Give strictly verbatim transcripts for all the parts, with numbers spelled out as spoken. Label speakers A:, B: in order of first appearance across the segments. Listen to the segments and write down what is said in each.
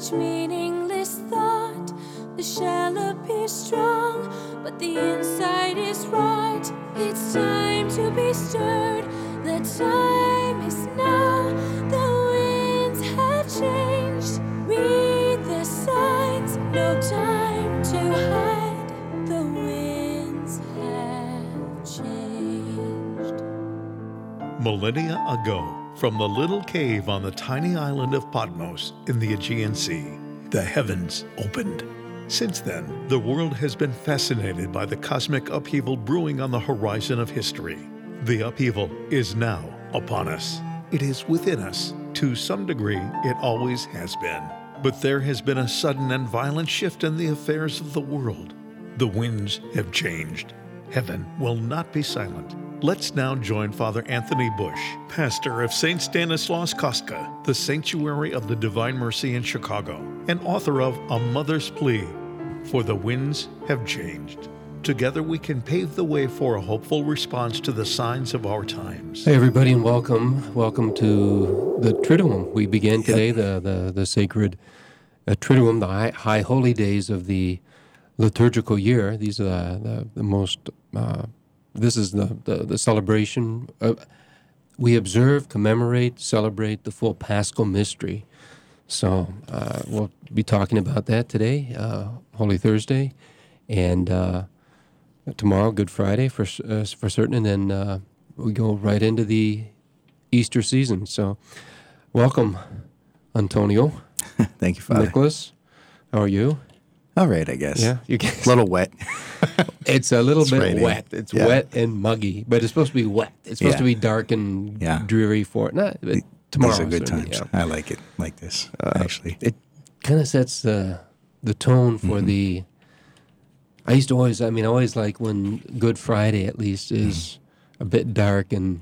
A: each meaningless thought. The shell appears strong, but the inside is rot. It's time to be stirred. The time is now. The winds have changed. Read the signs. No time to hide. The winds have changed.
B: Millennia ago, from the little cave on the tiny island of Patmos in the Aegean Sea, the heavens opened. Since then, the world has been fascinated by the cosmic upheaval brewing on the horizon of history. The upheaval is now upon us. It is within us. To some degree, it always has been. But there has been a sudden and violent shift in the affairs of the world. The winds have changed. Heaven will not be silent. Let's now join Father Anthony Bush, pastor of Saint Stanislaus Kostka, the Sanctuary of the Divine Mercy in Chicago, and author of A Mother's Plea, For the Winds Have Changed. Together we can pave the way for a hopeful response to the signs of our times.
C: Hey everybody, and welcome. Welcome to the Triduum. We began today yep. the, the, the sacred uh, Triduum, the high, high holy days of the liturgical year. These are the, the, the most... Uh, This is the, the, the celebration. Uh, we observe, commemorate, celebrate the full Paschal mystery. So uh, we'll be talking about that today, uh, Holy Thursday, and uh, tomorrow, Good Friday for uh, for certain, and then uh, we go right into the Easter season. So welcome, Antonio.
D: Thank you, Father.
C: Nicholas, how are you?
D: All right, I guess.
C: Yeah, you
D: guess. A little wet.
C: It's a little
D: it's
C: bit
D: raining.
C: wet. It's
D: yeah.
C: wet and muggy, but it's supposed to be wet. It's supposed
D: yeah.
C: to be dark and
D: yeah.
C: dreary for it. Not but tomorrow.
D: These are good
C: certainly,
D: times.
C: yeah.
D: I like it like this,
C: uh,
D: actually.
C: It kind of sets the the tone for mm-hmm. the... I used to always, I mean, I always like when Good Friday, at least, is mm-hmm. a bit dark and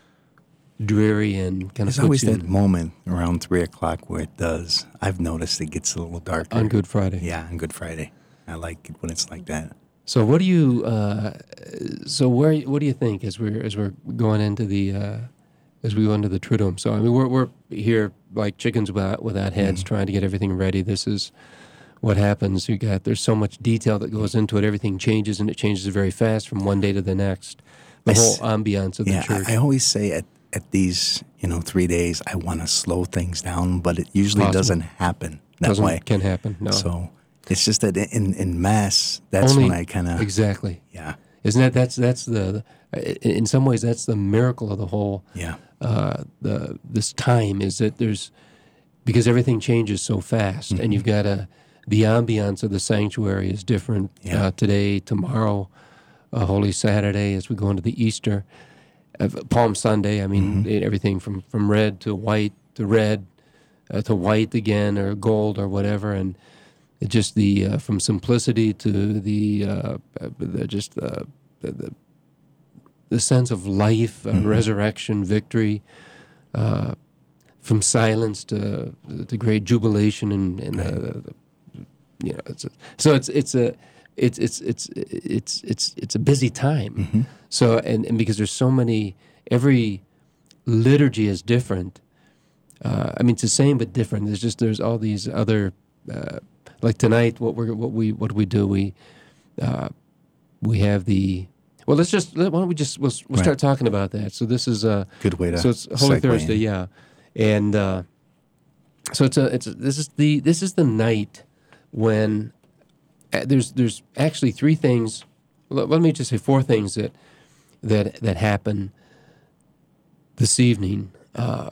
C: dreary and kind of...
D: There's always that moment around three o'clock where it does. I've noticed it gets a little darker.
C: On Good Friday.
D: Yeah, on Good Friday. I like it when it's like that.
C: So what do you? Uh, so where? What do you think as we're as we're going into the uh, as we go into the Triduum? So I mean, we're we're here like chickens without without heads, mm-hmm. trying to get everything ready. This is what happens. You got there's so much detail that goes into it. Everything changes, and it changes very fast from one day to the next. The I whole s- ambiance of
D: yeah,
C: the church.
D: I, I always say at at these you know three days, I want to slow things down, but it usually
C: Possible.
D: doesn't happen that
C: doesn't,
D: way.
C: Can happen. No.
D: So. It's just that in, in Mass, that's
C: Only,
D: when I kind of...
C: Exactly.
D: Yeah.
C: Isn't that, that's, that's the, the, in some ways, that's the miracle of the whole,
D: yeah.
C: uh, the this time, is that there's, because everything changes so fast, mm-hmm. and you've got a, the ambiance of the sanctuary is different
D: yeah.
C: uh, today, tomorrow, uh, Holy Saturday, as we go into the Easter, uh, Palm Sunday, I mean, mm-hmm. everything from, from red to white to red uh, to white again, or gold or whatever, and It just the uh, from simplicity to the, uh, the just uh, the, the the sense of life, uh, mm-hmm. resurrection, victory, uh, from silence to the great jubilation and, and
D: right.
C: uh, the, you know it's a, so it's it's a it's it's it's it's it's it's a busy time.
D: Mm-hmm.
C: So and, and because there's so many, every liturgy is different. Uh, I mean, it's the same but different. There's just there's all these other. Uh, Like tonight, what we what we what we do we uh, we have the well. Let's just why don't we just we'll, we'll
D: right.
C: start talking about that. So this is a
D: good way to
C: so it's Holy Thursday,
D: in.
C: yeah, and uh, so it's a it's a, this is the this is the night when uh, there's there's actually three things. Let, let me just say four things that that that happen this evening. Uh,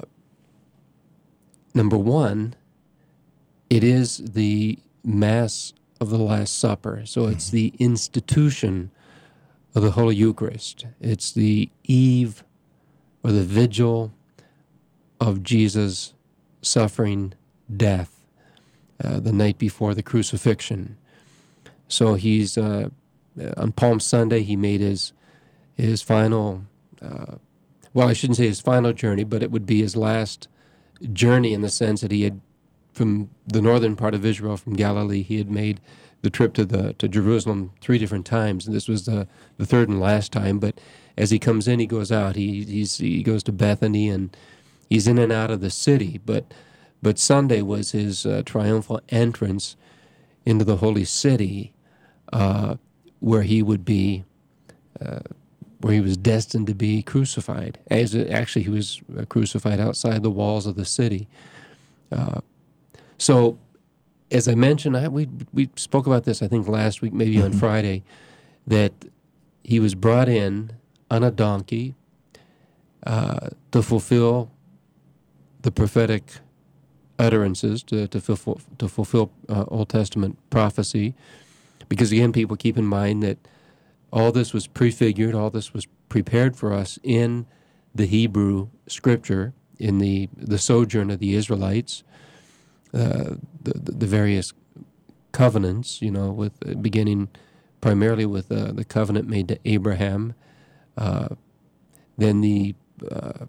C: number one, it is the Mass of the Last Supper. So it's the institution of the Holy Eucharist. It's the eve or the vigil of Jesus' suffering death, uh, the night before the crucifixion. So he's, uh, on Palm Sunday, he made his, his final, uh, well, I shouldn't say his final journey, but it would be his last journey in the sense that he had from the northern part of Israel, from Galilee, he had made the trip to the to Jerusalem three different times, and this was the, the third and last time. But as he comes in, he goes out. He he's, he goes to Bethany, and he's in and out of the city. But But Sunday was his uh, triumphal entrance into the holy city, uh, where he would be, uh, where he was destined to be crucified. As actually, he was crucified outside the walls of the city. Uh, so, as I mentioned, I, we we spoke about this, I think, last week, maybe mm-hmm. on Friday, that he was brought in on a donkey uh, to fulfill the prophetic utterances, to to fulfill, to fulfill uh, Old Testament prophecy. Because again, people keep in mind that all this was prefigured, all this was prepared for us in the Hebrew Scripture, in the, the sojourn of the Israelites, uh, the, the various covenants, you know, with uh, beginning primarily with uh, the covenant made to Abraham, uh, then the uh,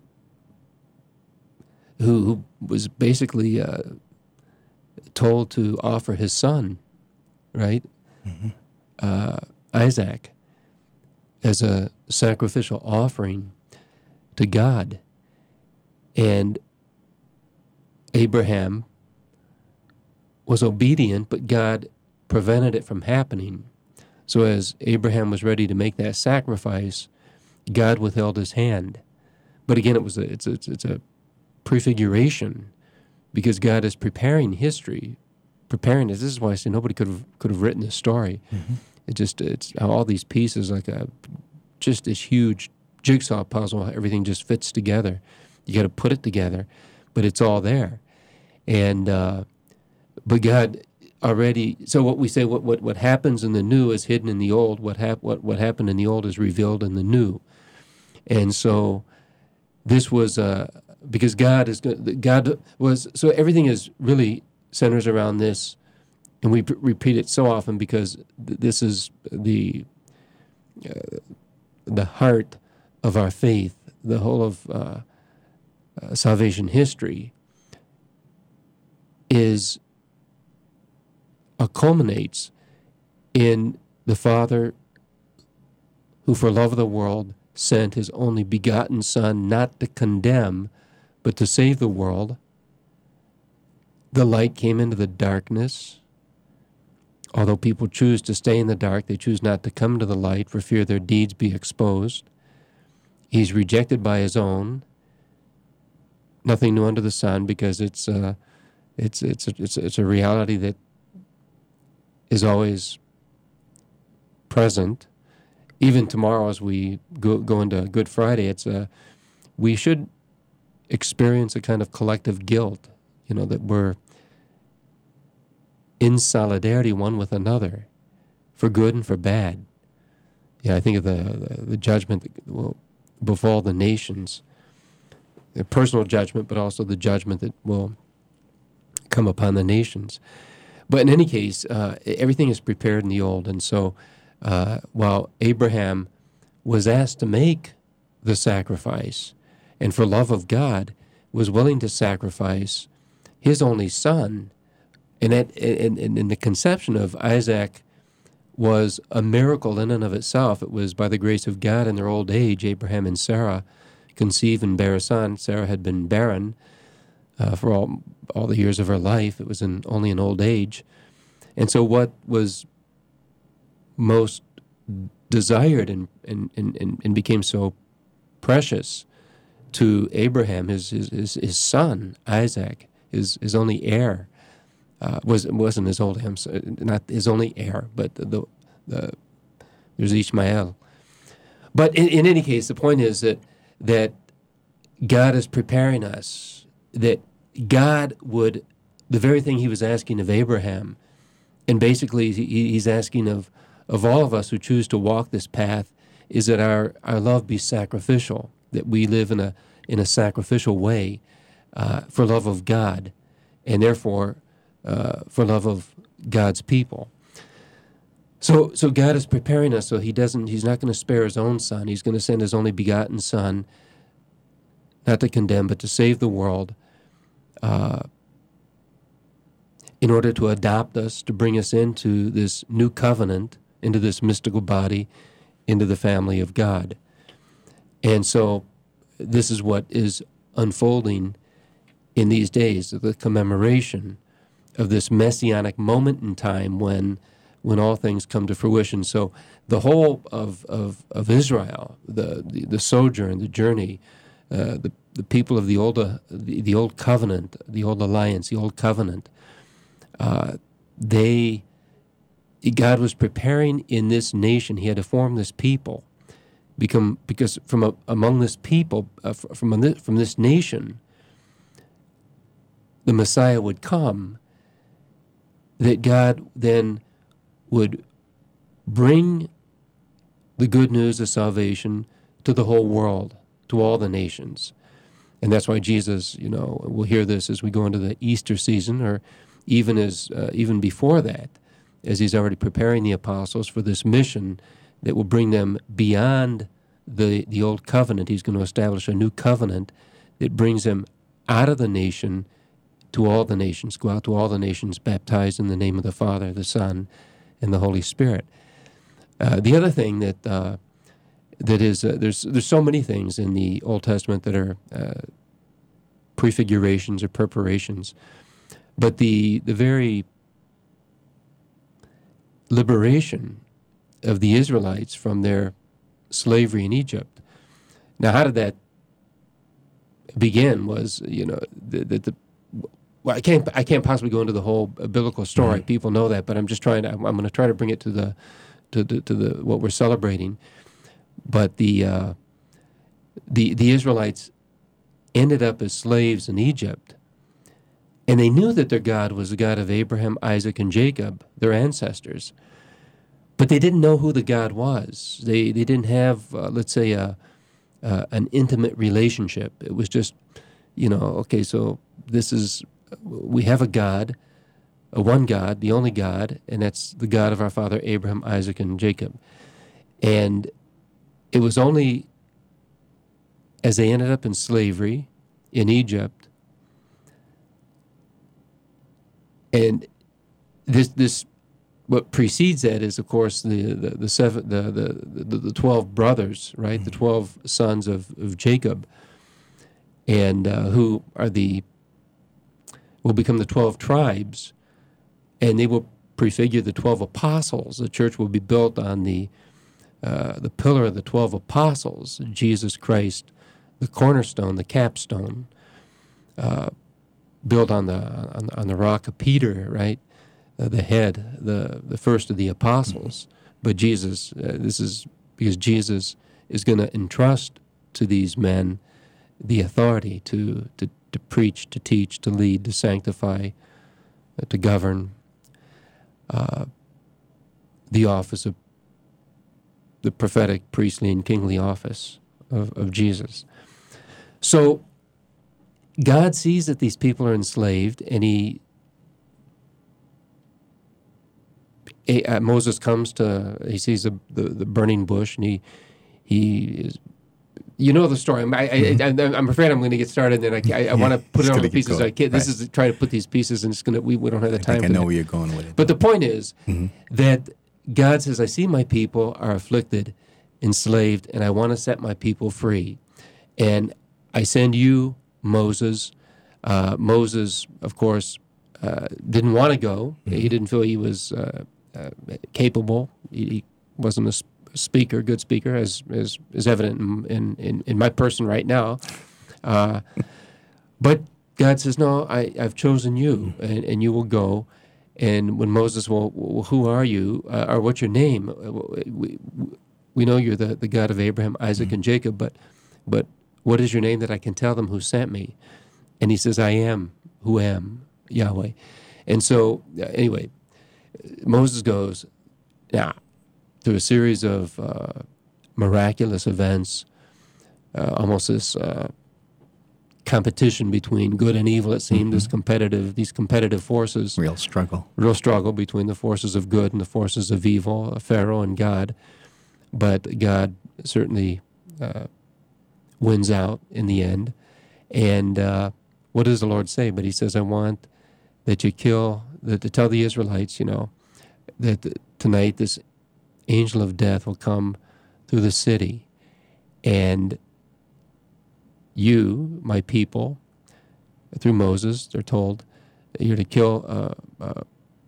C: who, who was basically uh, told to offer his son, right, mm-hmm. uh, Isaac, as a sacrificial offering to God. And Abraham was obedient, but God prevented it from happening. So as Abraham was ready to make that sacrifice, God withheld his hand. But again, it was a, it's a, it's a prefiguration, because God is preparing history, preparing this. This is why I say nobody could have could have written this story. Mm-hmm. It just it's all these pieces, like a just this huge jigsaw puzzle. Everything just fits together. You got to put it together, but it's all there. And uh, but God already. So what we say, what what what happens in the new is hidden in the old. What hap- what what happened in the old is revealed in the new. And so this was uh, because God is God was so everything is really centers around this, and we p- repeat it so often because th- this is the uh, the heart of our faith. The whole of uh, uh, salvation history is uh, culminates in the Father who, for love of the world, sent his only begotten Son, not to condemn, but to save the world. The light came into the darkness. Although people choose to stay in the dark, they choose not to come to the light for fear their deeds be exposed. He's rejected by his own. Nothing new under the sun, because it's uh, it's it's a, it's it's a reality that is always present. Even tomorrow, as we go, go into Good Friday, it's a we should experience a kind of collective guilt. You know, that we're in solidarity one with another, for good and for bad. Yeah, I think of the the, the judgment that will befall the nations, the personal judgment, but also the judgment that will come upon the nations. But in any case, uh, everything is prepared in the old, and so uh, while Abraham was asked to make the sacrifice, and for love of God was willing to sacrifice his only son, and, at, and, and, and the conception of Isaac was a miracle in and of itself. It was by the grace of God in their old age, Abraham and Sarah conceived and bare a son. Sarah had been barren uh, for all all the years of her life. It was in only in old age. And so what was most desired and, and, and, and became so precious to Abraham, his his, his, his son, Isaac, his, his only heir, Uh, was wasn't his only not his only heir, but the, the, the there's Ishmael. But in, in any case, the point is that that God is preparing us, that God would, the very thing he was asking of Abraham, and basically he, he's asking of of all of us who choose to walk this path, is that our, our love be sacrificial, that we live in a in a sacrificial way uh, for love of God, and therefore Uh, for love of God's people. So so God is preparing us, so he doesn't he's not going to spare his own son. He's going to send his only begotten son, not to condemn, but to save the world, uh, in order to adopt us, to bring us into this new covenant, into this mystical body, into the family of God. And so this is what is unfolding in these days, the commemoration of this messianic moment in time when when all things come to fruition. So the whole of of, of Israel, the, the the sojourn, the journey, uh, the the people of the old uh, the, the old covenant, the old alliance, the old covenant, uh, they God was preparing in this nation. He had to form this people, become because from a, among this people, uh, from a, from this nation, the Messiah would come. That God then would bring the good news of salvation to the whole world, to all the nations. And that's why Jesus, you know, we'll hear this as we go into the Easter season, or even as uh, even before that, as he's already preparing the apostles for this mission that will bring them beyond the, the old covenant. He's going to establish a new covenant that brings them out of the nation to all the nations. Go out to all the nations, baptized in the name of the Father, the Son, and the Holy Spirit. Uh, the other thing that uh, that is, uh, there's there's so many things in the Old Testament that are uh, prefigurations or preparations, but the the very liberation of the Israelites from their slavery in Egypt. Now, how did that begin? Was, you know, that the, the Well, I can't. I can't possibly go into the whole biblical story. Mm-hmm. People know that, but I'm just trying to. I'm, I'm going to try to bring it to the, to the, to the what we're celebrating. But the, uh, the the Israelites ended up as slaves in Egypt, and they knew that their God was the God of Abraham, Isaac, and Jacob, their ancestors. But they didn't know who the God was. They they didn't have, uh, let's say, a, uh, an intimate relationship. It was just, you know, okay, so this is. We have a God, a one God, the only God, and that's the God of our father Abraham, Isaac, and Jacob. And it was only as they ended up in slavery in Egypt, and this this what precedes that is, of course, the the the seven the the the, the twelve brothers, right? Mm-hmm. The twelve sons of, of Jacob, and uh, who are the will become the twelve tribes, and they will prefigure the twelve apostles. The church will be built on the uh, the pillar of the twelve apostles, Jesus Christ, the cornerstone, the capstone, uh, built on the on, on the rock of Peter, right, uh, the head, the the first of the apostles. Mm-hmm. But Jesus, uh, this is because Jesus is going to entrust to these men the authority to to. to preach, to teach, to lead, to sanctify, uh, to govern, uh, the office of the prophetic, priestly, and kingly office of, of Jesus. So God sees that these people are enslaved, and he, uh, Moses comes to, he sees the, the, the burning bush, and he, he is, you know the story. I, I, I, I'm afraid I'm going to get started, and I, I, I yeah, want to put it on the pieces. I can't, this right. is trying to put these pieces, and it's going to. We, we don't have the
D: I
C: time.
D: Think I
C: for
D: know
C: that.
D: where you're going with it.
C: But the point is mm-hmm. that God says, "I see my people are afflicted, enslaved, and I want to set my people free, and I send you, Moses." Uh, Moses, of course, uh, didn't want to go. Mm-hmm. He didn't feel he was uh, uh, capable. He, he wasn't a speaker, good speaker, as is, is evident in, in, in my person right now. Uh, but God says, no, I, I've chosen you, and, and you will go. And when Moses, well, well who are you, uh, or what's your name? We, we know you're the, the God of Abraham, Isaac, mm-hmm. and Jacob, but but what is your name that I can tell them who sent me? And he says, I am who am, Yahweh. And so, uh, anyway, Moses goes, now, through a series of uh, miraculous events, uh, almost this uh, competition between good and evil. It seemed mm-hmm. this competitive, these competitive forces.
D: Real struggle.
C: Real struggle between the forces of good and the forces of evil, Pharaoh and God. But God certainly uh, wins out in the end. And uh, what does the Lord say? But He says, "I want that you kill." That to tell the Israelites, you know, that tonight this angel of death will come through the city, and you, my people, through Moses, they're told, you're to kill uh, uh,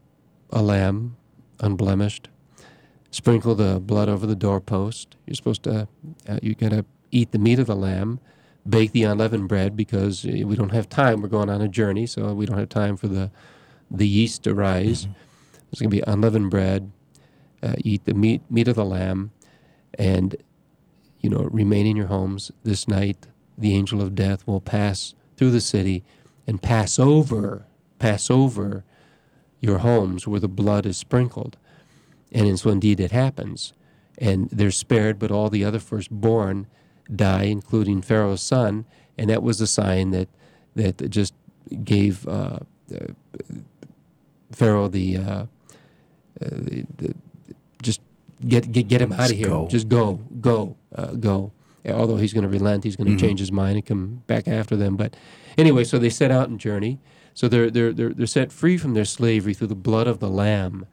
C: a lamb unblemished, sprinkle the blood over the doorpost. You're supposed to, uh, you got to eat the meat of the lamb, bake the unleavened bread, because we don't have time. We're going on a journey, so we don't have time for the the yeast to rise. Mm-hmm. There's going to be unleavened bread. Uh, eat the meat meat of the lamb, and you know, remain in your homes this night. The angel of death will pass through the city and pass over, pass over your homes where the blood is sprinkled. And so indeed it happens. And they're spared, but all the other firstborn die, including Pharaoh's son. And that was a sign that that just gave uh, uh, Pharaoh the, uh, uh, the, the just get get get him out of here.
D: Go.
C: Just go, go, uh, go. Although he's going to relent, he's going to mm-hmm. change his mind and come back after them. But anyway, so they set out and journey. So they're they're they're they're set free from their slavery through the blood of the Lamb,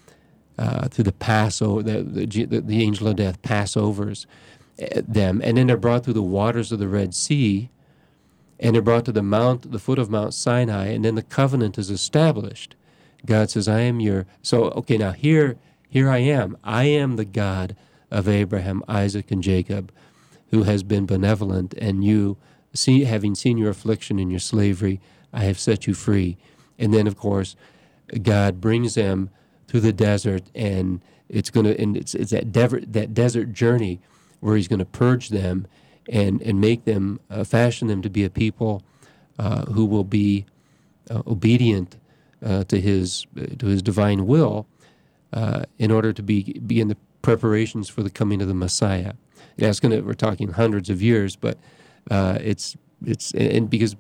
C: uh, through the Passover, the, the the angel of death Passovers them, and then they're brought through the waters of the Red Sea, and they're brought to the mount, the foot of Mount Sinai, and then the covenant is established. God says, "I am your." So okay, now here here I am. I am the God of Abraham, Isaac, and Jacob, who has been benevolent, and you, see, having seen your affliction and your slavery, I have set you free. And then, of course, God brings them through the desert, and it's going to, and it's it's that dev- that desert journey where He's going to purge them and and make them, uh, fashion them to be a people uh, who will be uh, obedient uh, to His uh, to His divine will, uh, in order to be begin the preparations for the coming of the Messiah. Yeah, it's gonna. We're talking hundreds of years, but uh, it's it's and because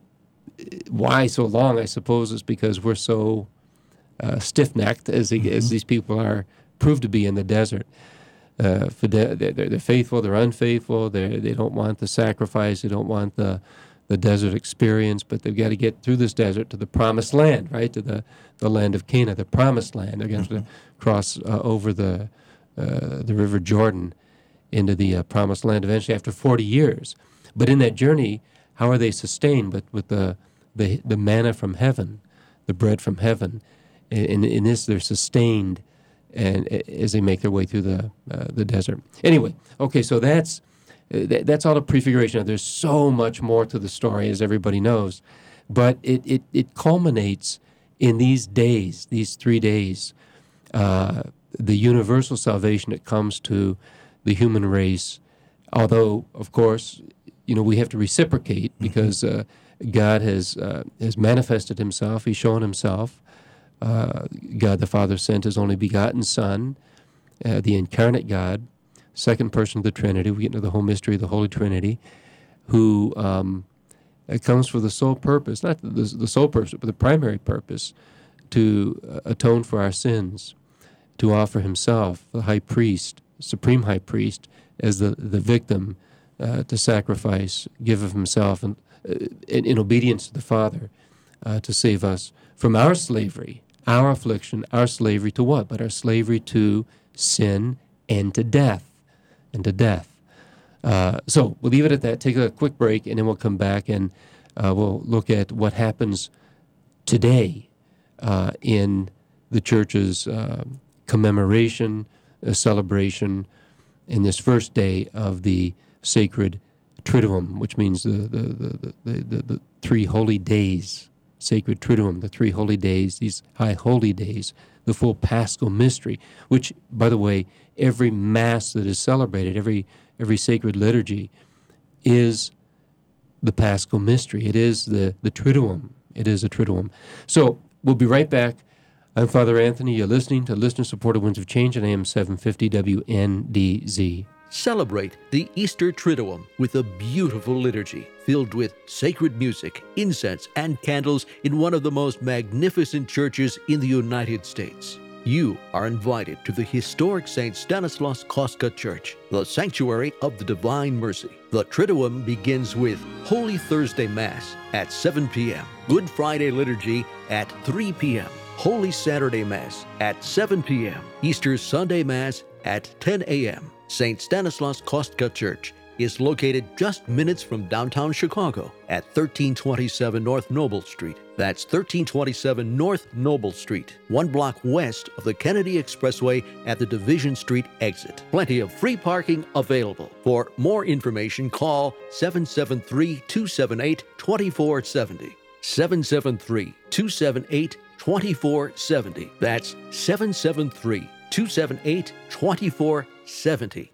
C: why so long? I suppose is because we're so uh, stiff-necked as they, mm-hmm. as these people are proved to be in the desert. Uh, they're, they're faithful, they're unfaithful. They they don't want the sacrifice. They don't want the the desert experience. But they've got to get through this desert to the promised land, right? To the, the land of Canaan, the promised land. They're going to mm-hmm. cross uh, over the uh, the River Jordan into the uh, promised land eventually after forty years. But in that journey, how are they sustained? But with the, the the manna from heaven, the bread from heaven. In, in this, they're sustained, and as they make their way through the uh, the desert. Anyway, okay, so that's uh, that's all the prefiguration. There's so much more to the story, as everybody knows, but it it, it culminates in these days, these three days, uh, the universal salvation that comes to the human race, although, of course, you know, we have to reciprocate because uh, God has uh, has manifested Himself. He's shown Himself. Uh, God the Father sent His only begotten Son, uh, the incarnate God, second person of the Trinity. We get into the whole mystery of the Holy Trinity, who um, comes for the sole purpose, not the, the sole purpose, but the primary purpose, to uh, atone for our sins, to offer Himself, the high priest, supreme high priest, as the, the victim uh, to sacrifice, give of Himself and, uh, in, in obedience to the Father uh, to save us from our slavery, our affliction, our slavery to what? But our slavery to sin and to death, and to death. Uh, so we'll leave it at that, take a quick break, and then we'll come back and uh, we'll look at what happens today uh, in the church's uh, commemoration, a celebration in this first day of the sacred Triduum, which means the the, the, the, the, the three holy days, sacred Triduum, the three holy days, these high holy days, the full Paschal mystery, which, by the way, every Mass that is celebrated, every every sacred liturgy, is the Paschal mystery. It is the, the Triduum. It is a Triduum. So we'll be right back. I'm Father Anthony. You're listening to Listener-Supported Winds of Change on A M seven fifty W N D Z.
E: Celebrate the Easter Triduum with a beautiful liturgy filled with sacred music, incense, and candles in one of the most magnificent churches in the United States. You are invited to the historic Saint Stanislaus Kostka Church, the sanctuary of the Divine Mercy. The Triduum begins with Holy Thursday Mass at seven p.m., Good Friday Liturgy at three p.m., Holy Saturday Mass at seven p.m., Easter Sunday Mass at ten a.m. Saint Stanislaus Kostka Church, is located just minutes from downtown Chicago at thirteen twenty-seven North Noble Street. That's thirteen twenty-seven North Noble Street, one block west of the Kennedy Expressway at the Division Street exit. Plenty of free parking available. For more information, call seven seven three, two seven eight, two four seven zero. seven seven three, two seven eight, two four seven zero. That's seven seven three, two seven eight, two four seven zero.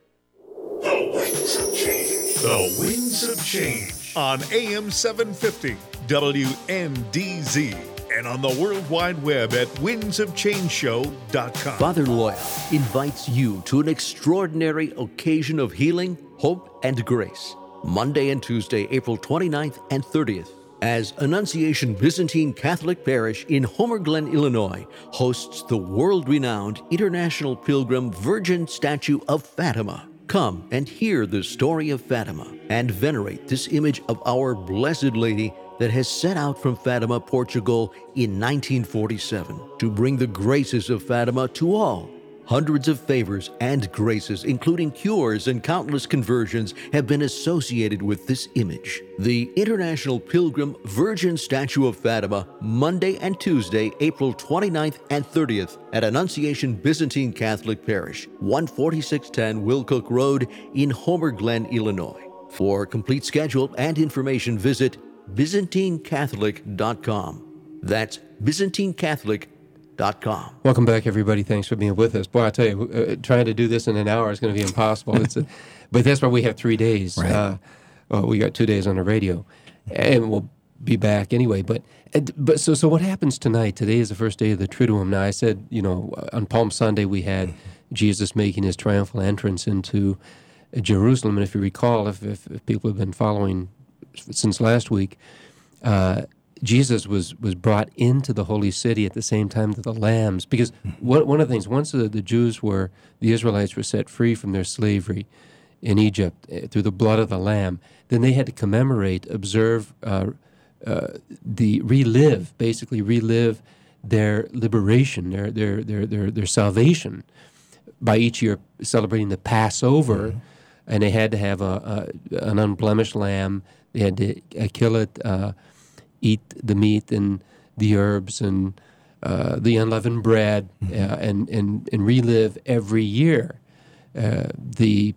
B: The Winds of Change. The Winds of Change on A M seven fifty W N D Z and on the World Wide Web at winds of change show dot com.
E: Father Loya invites you to an extraordinary occasion of healing, hope, and grace. Monday and Tuesday, April twenty-ninth and thirtieth, as Annunciation Byzantine Catholic Parish in Homer Glen, Illinois, hosts the world-renowned International Pilgrim Virgin Statue of Fatima. Come and hear the story of Fatima and venerate this image of our Blessed Lady that has set out from Fatima, Portugal in nineteen forty-seven to bring the graces of Fatima to all. Hundreds of favors and graces, including cures and countless conversions, have been associated with this image. The International Pilgrim Virgin Statue of Fatima, Monday and Tuesday, April twenty-ninth and thirtieth, at Annunciation Byzantine Catholic Parish, one forty-six ten Wilcook Road in Homer Glen, Illinois. For complete schedule and information, visit byzantine catholic dot com. That's byzantine catholic dot com.
C: Welcome back, everybody. Thanks for being with us. Boy, I tell you, uh, trying to do this in an hour is going to be impossible. It's a, but that's why we have three days.
D: Right.
C: Uh, well, we got two days on the radio, and we'll be back anyway. But but so so what happens tonight? Today is the first day of the Triduum. Now, I said, you know, on Palm Sunday we had Jesus making his triumphal entrance into Jerusalem, and if you recall, if if, if people have been following since last week, uh, Jesus was, was brought into the holy city at the same time that the lambs, because one, one of the things, once the, the Jews were, the Israelites were set free from their slavery in Egypt uh, through the blood of the lamb, then they had to commemorate, observe, uh, uh, the relive, basically relive their liberation, their their their their, their salvation, by each year celebrating the Passover, mm-hmm. and they had to have a, a an unblemished lamb. They had to uh, kill it, uh, eat the meat and the herbs and uh, the unleavened bread, mm-hmm. uh, and, and and relive every year uh, the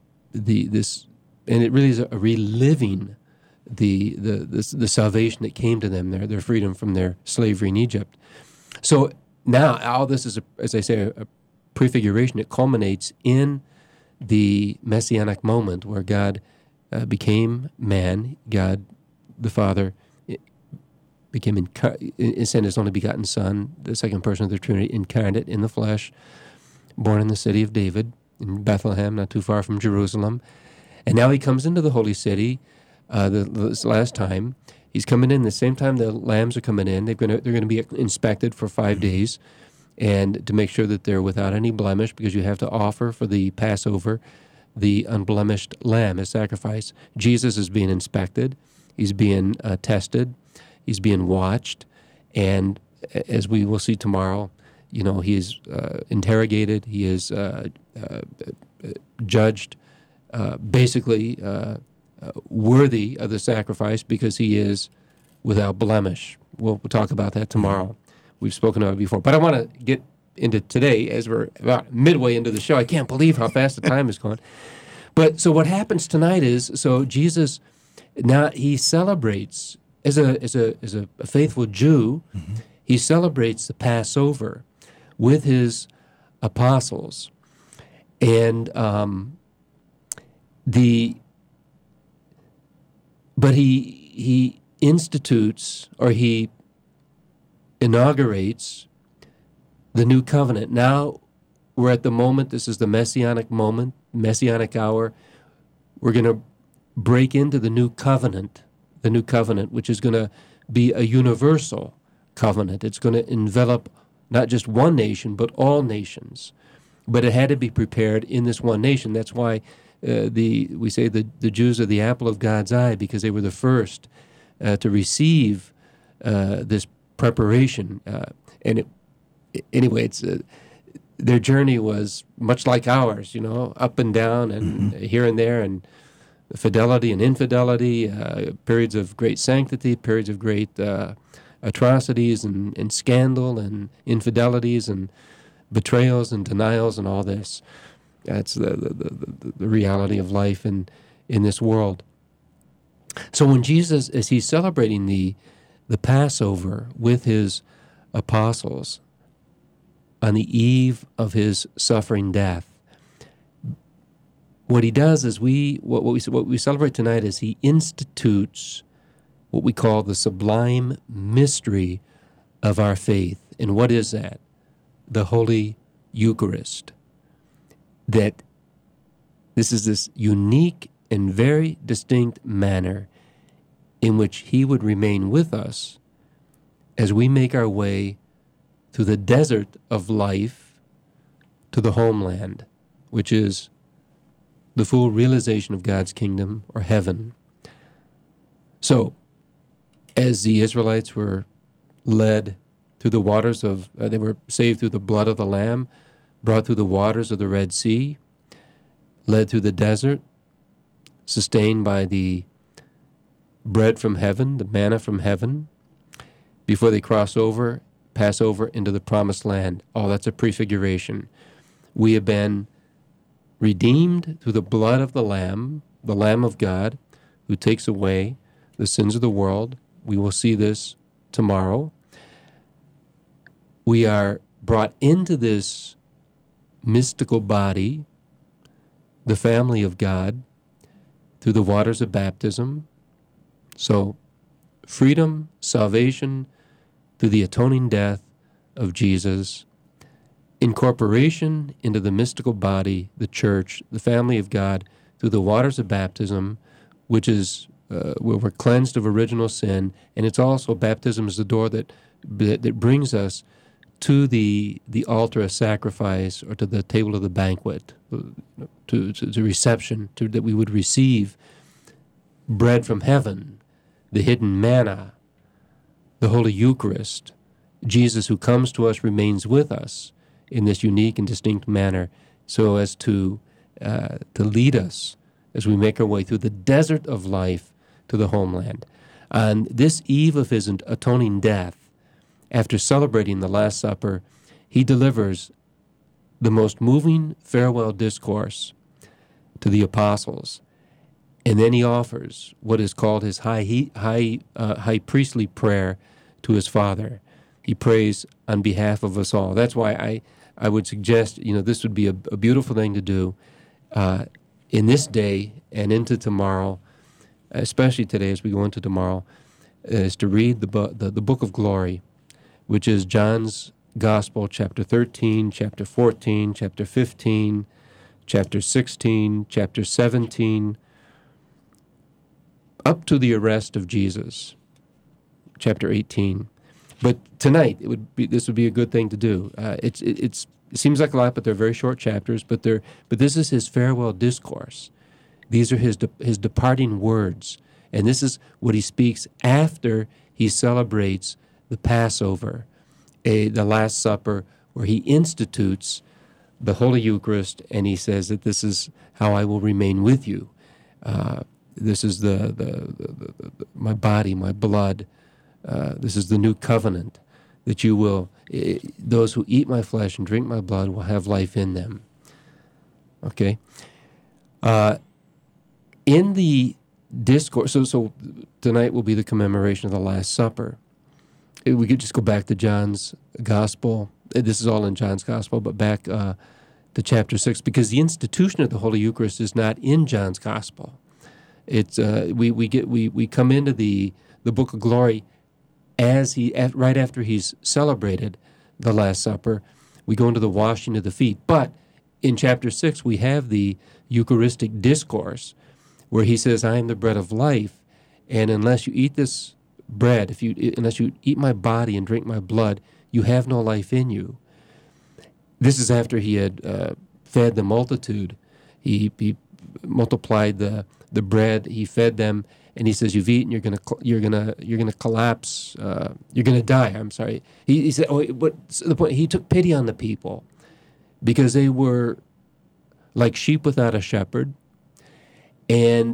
C: the this, and it really is a reliving the the the, the salvation that came to them, their their freedom from their slavery in Egypt. So now all this is, a, as I say, a, a prefiguration. It culminates in the messianic moment where God uh, became man. God, the Father, became incar- sent his only begotten Son, the second person of the Trinity, incarnate in the flesh, born in the city of David, in Bethlehem, not too far from Jerusalem. And now he comes into the holy city uh, the, this last time. He's coming in the same time the lambs are coming in. They're going to they're going to be inspected for five days, and to make sure that they're without any blemish, because you have to offer for the Passover the unblemished lamb as sacrifice. Jesus is being inspected. He's being uh, tested. He's being watched, and as we will see tomorrow, you know, he is uh, interrogated. He is uh, uh, judged, uh, basically uh, uh, worthy of the sacrifice because he is without blemish. We'll, we'll talk about that tomorrow. We've spoken about it before, but I want to get into today as we're about midway into the show. I can't believe how fast the time is going. But so what happens tonight is, so Jesus now he celebrates as a as a as a, a faithful Jew. Mm-hmm. He celebrates the Passover with his apostles, and um, the but he he institutes or he inaugurates the new covenant. Now we're at the moment. This is the messianic moment, messianic hour. We're going to break into the new covenant, the new covenant, which is going to be a universal covenant. It's going to envelop not just one nation, but all nations. But it had to be prepared in this one nation. That's why uh, the we say the, the Jews are the apple of God's eye, because they were the first uh, to receive uh, this preparation. Uh, and it, anyway, it's uh, their journey was much like ours, you know, up and down and mm-hmm. here and there, and fidelity and infidelity, uh, periods of great sanctity, periods of great uh, atrocities and, and scandal and infidelities and betrayals and denials and all this. That's the, the, the, the reality of life in, in this world. So when Jesus, as he's celebrating the, the Passover with his apostles on the eve of his suffering death, what he does is we what, what we what we celebrate tonight is he institutes what we call the sublime mystery of our faith. And what is that? The Holy Eucharist. That this is this unique and very distinct manner in which he would remain with us as we make our way through the desert of life to the homeland, which is the full realization of God's kingdom, or heaven. So, as the Israelites were led through the waters of, uh, they were saved through the blood of the Lamb, brought through the waters of the Red Sea, led through the desert, sustained by the bread from heaven, the manna from heaven, before they cross over, pass over into the promised land. Oh, that's a prefiguration. We have been redeemed through the blood of the Lamb, the Lamb of God, who takes away the sins of the world. We will see this tomorrow. We are brought into this mystical body, the family of God, through the waters of baptism. So, freedom, salvation, through the atoning death of Jesus, incorporation into the mystical body, the church, the family of God, through the waters of baptism, which is uh, where we're cleansed of original sin, and it's also, baptism is the door that that, that brings us to the the altar of sacrifice, or to the table of the banquet, to, to, to reception, to, that we would receive bread from heaven, the hidden manna, the Holy Eucharist. Jesus, who comes to us, remains with us in this unique and distinct manner, so as to uh, to lead us as we make our way through the desert of life to the homeland. On this eve of his atoning death, after celebrating the Last Supper, he delivers the most moving farewell discourse to the apostles, and then he offers what is called his high high uh, high priestly prayer to his Father. He prays on behalf of us all. That's why I. I would suggest, you know, this would be a, a beautiful thing to do uh, in this day and into tomorrow, especially today as we go into tomorrow, is to read the, bu- the, the Book of Glory, which is John's Gospel, chapter thirteen, chapter fourteen, chapter fifteen, chapter sixteen, chapter seventeen, up to the arrest of Jesus, chapter eighteen. But tonight, it would be this would be a good thing to do. Uh, it's it, it's it seems like a lot, but they're very short chapters. But they're but this is his farewell discourse. These are his de, his departing words, and this is what he speaks after he celebrates the Passover, a, the Last Supper, where he institutes the Holy Eucharist, and he says that this is how I will remain with you. Uh, this is the the, the, the, the my body, my blood. Uh, this is the new covenant, that you will, uh, those who eat my flesh and drink my blood will have life in them. Okay? Uh, in the discourse, so, so tonight will be the commemoration of the Last Supper. Uh, We could just go back to John's Gospel. Uh, This is all in John's Gospel, but back uh, to chapter six, because the institution of the Holy Eucharist is not in John's Gospel. It's uh, we we get we we come into the the Book of Glory as he right after he's celebrated the Last Supper. We go into the washing of the feet, but in chapter six we have the Eucharistic discourse where he says, "I am the bread of life, and unless you eat this bread, if you unless you eat my body and drink my blood, you have no life in you." This is after he had uh, fed the multitude. He, he multiplied the the bread. He fed them, and he says, "You've eaten. You're gonna you're gonna you're gonna collapse. Uh, you're gonna die." I'm sorry. He, he said, "Oh, but the point." He took pity on the people because they were like sheep without a shepherd, and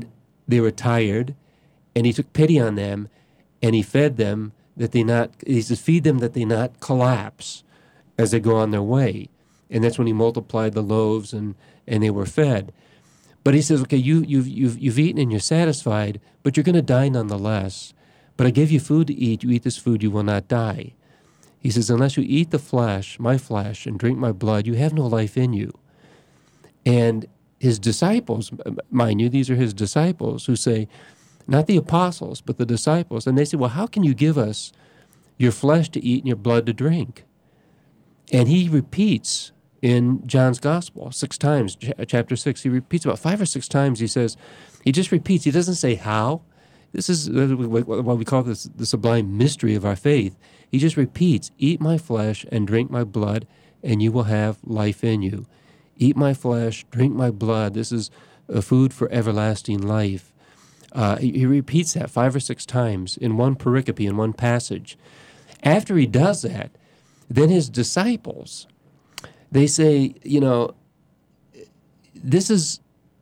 C: they were tired, and he took pity on them, and he fed them that they not, he says, feed them that they not collapse as they go on their way. And that's when he multiplied the loaves, and, and they were fed. But he says, okay, you, you've, you've, you've eaten and you're satisfied, but you're going to die nonetheless. But I gave you food to eat. You eat this food, you will not die. He says, unless you eat the flesh, my flesh, and drink my blood, you have no life in you. And his disciples, mind you, these are his disciples who say, not the apostles, but the disciples. And they say, well, how can you give us your flesh to eat and your blood to drink? And he repeats in John's Gospel six times, ch- chapter six, he repeats about five or six times. He says, he just repeats. He doesn't say how. This is what we call this the sublime mystery of our faith. He just repeats, eat my flesh and drink my blood, and you will have life in you. Eat my flesh, drink my blood. This is a food for everlasting life. Uh, he, he repeats that five or six times in one pericope, in one passage. After he does that, then his disciples, they say, you know, this is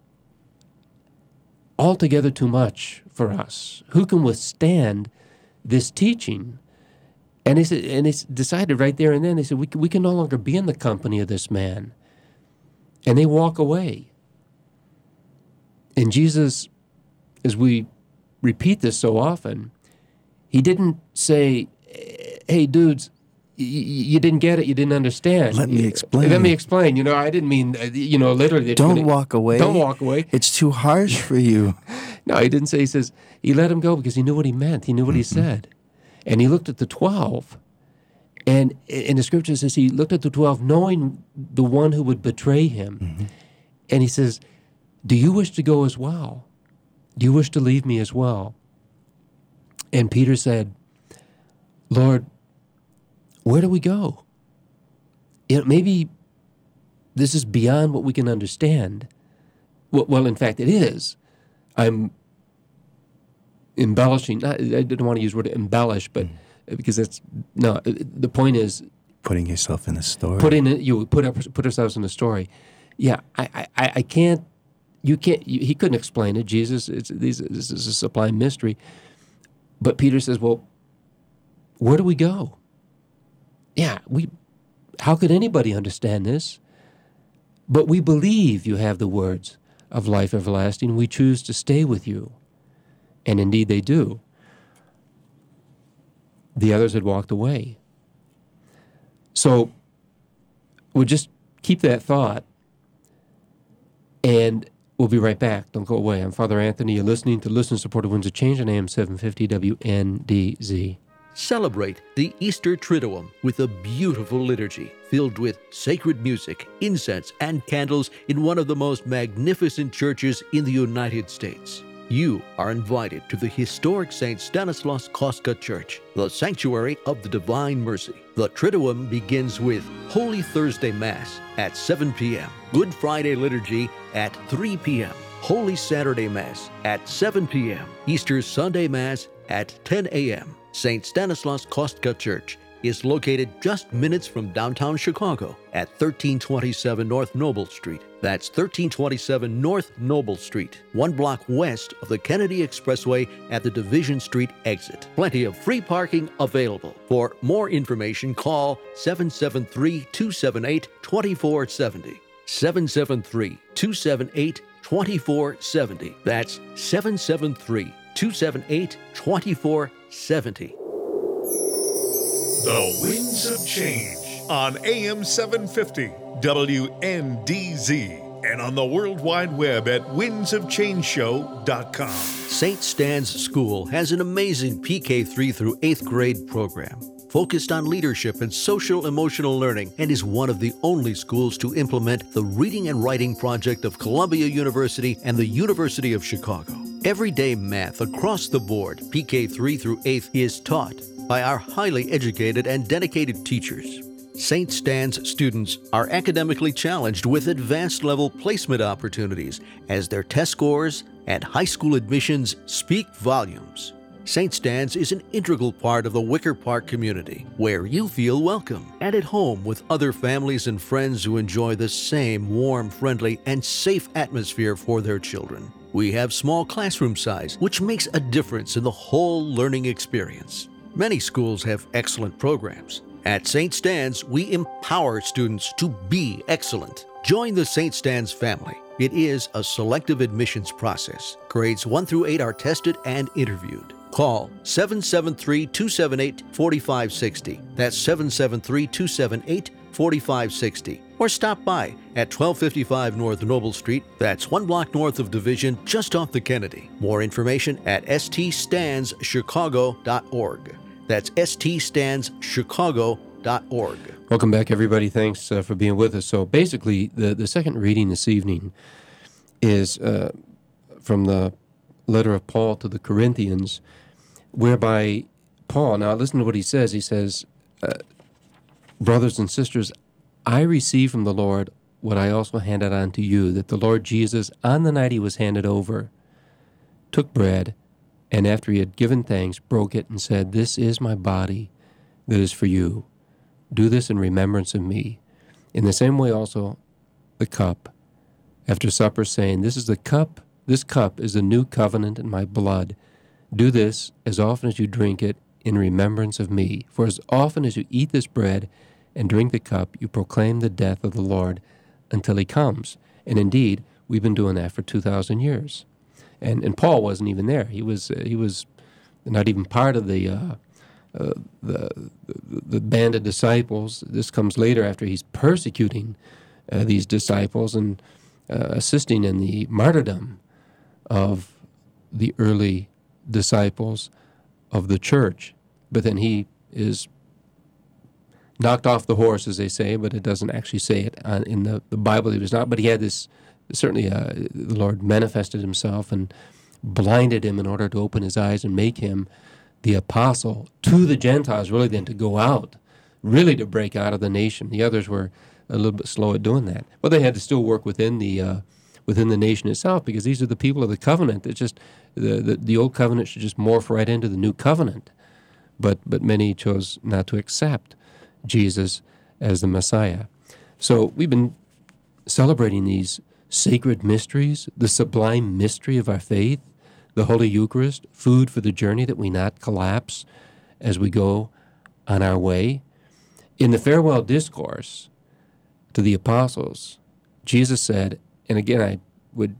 C: altogether too much for us. Who can withstand this teaching? And they said, and they decided right there and then, they said, we can, we can no longer be in the company of this man. And they walk away. And Jesus, as we repeat this so often, he didn't say, hey, dudes, y- you didn't get it, you didn't understand.
D: Let me explain.
C: Let me explain. You know, I didn't mean, you know, literally.
D: Don't
C: gonna,
D: walk away.
C: Don't walk away.
D: It's too harsh for you.
C: No, he didn't say, he says, he let him go because he knew what he meant. He knew what mm-hmm. he said. And he looked at the twelve, and in the scripture says he looked at the twelve knowing the one who would betray him. Mm-hmm. And he says, do you wish to go as well? Do you wish to leave me as well? And Peter said, Lord, where do we go? You know, maybe this is beyond what we can understand. Well, well, in fact, it is. I'm embellishing. Not, I didn't want to use the word embellish, but mm. because that's no. The point is
D: putting yourself in a story.
C: Putting it, you put up, put ourselves in a story. Yeah, I, I, I can't. You can't. You, he couldn't explain it. Jesus, it's these. This is a sublime mystery. But Peter says, "Well, where do we go?" Yeah, we. How could anybody understand this? But we believe you have the words of life everlasting. We choose to stay with you. And indeed they do. The others had walked away. So we'll just keep that thought, and we'll be right back. Don't go away. I'm Father Anthony. You're listening to Listen Support of Winds of Change on A M seven fifty W N D Z.
E: Celebrate the Easter Triduum with a beautiful liturgy filled with sacred music, incense, and candles in one of the most magnificent churches in the United States. You are invited to the historic Saint Stanislaus Kostka Church, the sanctuary of the Divine Mercy. The Triduum begins with Holy Thursday Mass at seven p.m., Good Friday Liturgy at three p.m., Holy Saturday Mass at seven p.m., Easter Sunday Mass at ten a.m. Saint Stanislaus Kostka Church is located just minutes from downtown Chicago at thirteen twenty-seven North Noble Street. That's thirteen twenty-seven North Noble Street, one block west of the Kennedy Expressway at the Division Street exit. Plenty of free parking available. For more information, call seven seven three, two seven eight, two four seven zero. seven seven three, two seven eight, two four seven zero. That's seven seven three, two seven eight, two four seven zero.
B: The Winds of Change on A M seven fifty W N D Z and on the World Wide Web at winds of change show dot com.
E: Saint Stan's School has an amazing P K three through eighth grade program focused on leadership and social emotional learning, and is one of the only schools to implement the Reading and Writing Project of Columbia University and the University of Chicago. Everyday math across the board, P K three through eighth, is taught by our highly educated and dedicated teachers. Saint Stan's students are academically challenged with advanced level placement opportunities as their test scores and high school admissions speak volumes. Saint Stan's is an integral part of the Wicker Park community, where you feel welcome and at home with other families and friends who enjoy the same warm, friendly, and safe atmosphere for their children. We have small classroom size, which makes a difference in the whole learning experience. Many schools have excellent programs. At Saint Stan's, we empower students to be excellent. Join the Saint Stan's family. It is a selective admissions process. Grades one through eight are tested and interviewed. Call seven seven three, two seven eight, four five six zero. That's seven seven three, two seven eight, four five six zero. Or stop by at twelve fifty-five North Noble Street. That's one block north of Division, just off the Kennedy. More information at s t stans chicago dot org. That's s t stans chicago dot org.
C: Welcome back, everybody. Thanks uh, for being with us. So basically, the, the second reading this evening is uh, from the letter of Paul to the Corinthians, whereby Paul, now listen to what he says. He says, uh, brothers and sisters, I received from the Lord what I also handed on to you, that the Lord Jesus, on the night he was handed over, took bread, and after he had given thanks, broke it and said, this is my body that is for you. Do this in remembrance of me. In the same way also, the cup, after supper, saying, this is the cup, this cup is the new covenant in my blood. Do this as often as you drink it in remembrance of me. For as often as you eat this bread and drink the cup, you proclaim the death of the Lord until he comes. And indeed, we've been doing that for two thousand years. And and Paul wasn't even there. He was uh, he was not even part of the, uh, uh, the, the the band of disciples. This comes later after he's persecuting uh, these disciples and uh, assisting in the martyrdom of the early disciples of the church. But then he is knocked off the horse, as they say, but it doesn't actually say it on, in the, the Bible. He was not, but he had this, certainly uh, the Lord manifested himself and blinded him in order to open his eyes and make him the apostle to the Gentiles, really then to go out, really to break out of the nation. The others were a little bit slow at doing that. Well, they had to still work within the uh, within the nation itself, because these are the people of the covenant. It's just the, the the old covenant should just morph right into the new covenant. But but many chose not to accept Jesus as the Messiah. So we've been celebrating these sacred mysteries, the sublime mystery of our faith, the Holy Eucharist, food for the journey that we not collapse as we go on our way. In the farewell discourse to the apostles, Jesus said, and again, I would,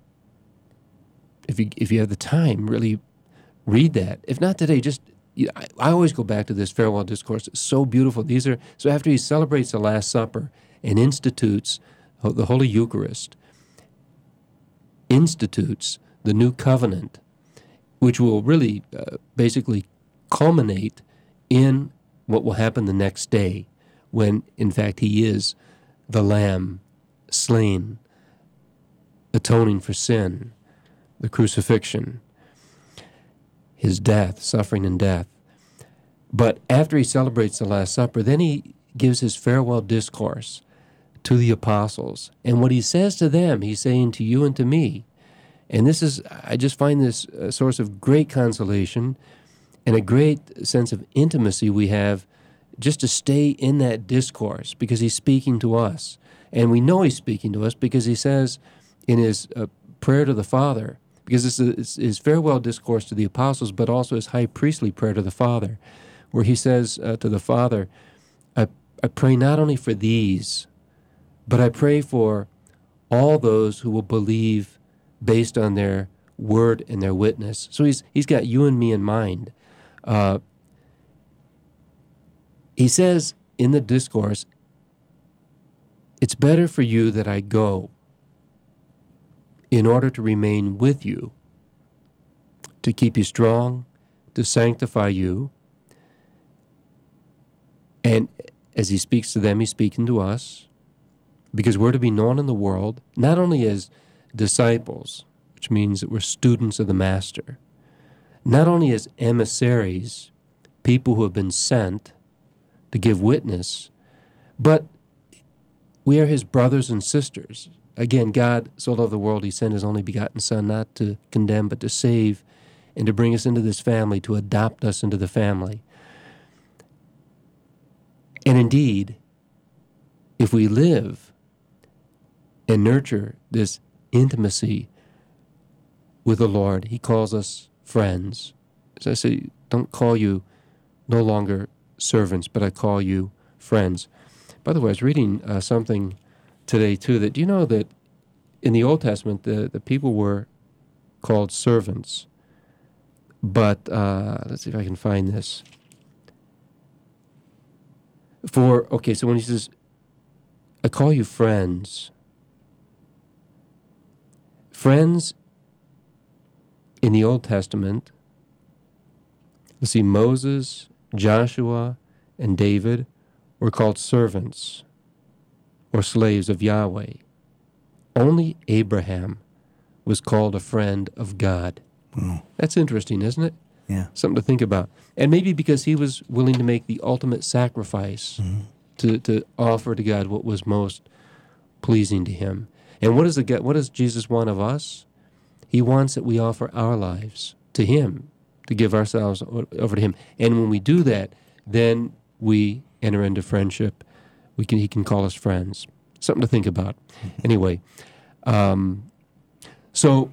C: if you if you have the time, really read that. If not today, just, you know, I, I always go back to this farewell discourse. It's so beautiful. These are, so after he celebrates the Last Supper and institutes the Holy Eucharist, institutes the new covenant, which will really uh, basically culminate in what will happen the next day, when, in fact, he is the Lamb slain, atoning for sin, the crucifixion, his death, suffering and death. But after he celebrates the Last Supper, then he gives his farewell discourse to the apostles. And what he says to them, he's saying to you and to me. And this is, I just find this a source of great consolation and a great sense of intimacy we have just to stay in that discourse, because he's speaking to us. And we know he's speaking to us because he says in his uh, prayer to the Father, because it's, a, it's his farewell discourse to the apostles, but also his high priestly prayer to the Father, where he says uh, to the Father, I, I pray not only for these, but I pray for all those who will believe based on their word and their witness. So he's he's got you and me in mind. Uh, he says in the discourse, it's better for you that I go in order to remain with you, to keep you strong, to sanctify you. And as he speaks to them, he's speaking to us, because we're to be known in the world, not only as disciples, which means that we're students of the Master, not only as emissaries, people who have been sent to give witness, but we are his brothers and sisters. Again, God so loved the world, he sent his only begotten Son, not to condemn, but to save, and to bring us into this family, to adopt us into the family. And indeed, if we live and nurture this intimacy with the Lord. He calls us friends. As I say, don't call you no longer servants, but I call you friends. By the way, I was reading uh, something today, too, that do you know that in the Old Testament, the, the people were called servants. But, uh, let's see if I can find this. For, okay, so when he says, I call you friends, friends in the Old Testament, let's see, Moses, Joshua, and David were called servants or slaves of Yahweh. Only Abraham was called a friend of God.
D: Mm.
C: That's interesting, isn't it?
D: Yeah.
C: Something to think about. And maybe because he was willing to make the ultimate sacrifice
D: Mm-hmm.
C: to, to offer to God what was most pleasing to him. And what, is the, what does Jesus want of us? He wants that we offer our lives to him, to give ourselves over to him. And when we do that, then we enter into friendship. We can, he can call us friends. Something to think about. Mm-hmm. Anyway, um, so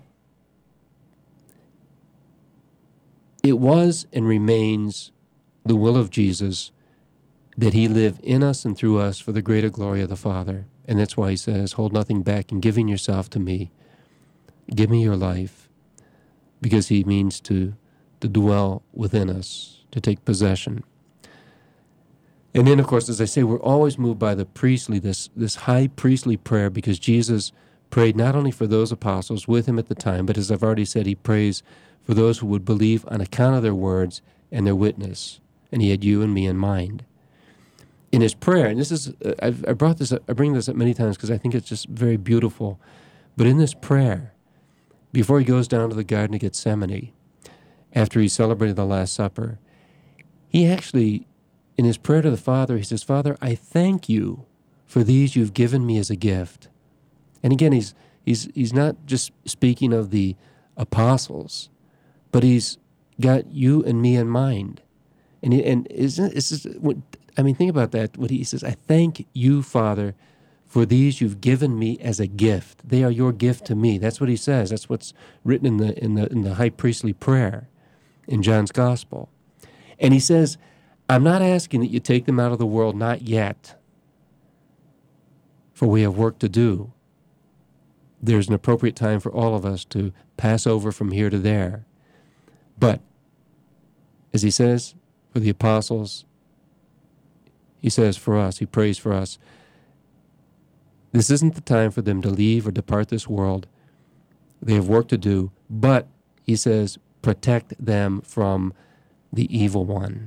C: it was and remains the will of Jesus that he live in us and through us for the greater glory of the Father. And that's why he says, hold nothing back in giving yourself to me. Give me your life, because he means to, to dwell within us, to take possession. And then, of course, as I say, we're always moved by the priestly, this, this high priestly prayer, because Jesus prayed not only for those apostles with him at the time, but as I've already said, he prays for those who would believe on account of their words and their witness. And he had you and me in mind. In his prayer, and this is, uh, I've, I brought this up, I bring this up many times because I think it's just very beautiful. But in this prayer, before he goes down to the Garden of Gethsemane, after he celebrated the Last Supper, he actually, in his prayer to the Father, he says, Father, I thank you for these you've given me as a gift. And again, he's he's he's not just speaking of the apostles, but he's got you and me in mind. And he, and isn't it's just, I mean, think about that. What he says, I thank you, Father, for these you've given me as a gift. They are your gift to me. That's what he says. That's what's written in the in the in the high priestly prayer in John's Gospel. And he says, I'm not asking that you take them out of the world, not yet, for we have work to do. There's an appropriate time for all of us to pass over from here to there. But, as he says, for the apostles, he says for us, he prays for us, this isn't the time for them to leave or depart this world. They have work to do, but, he says, protect them from the evil one.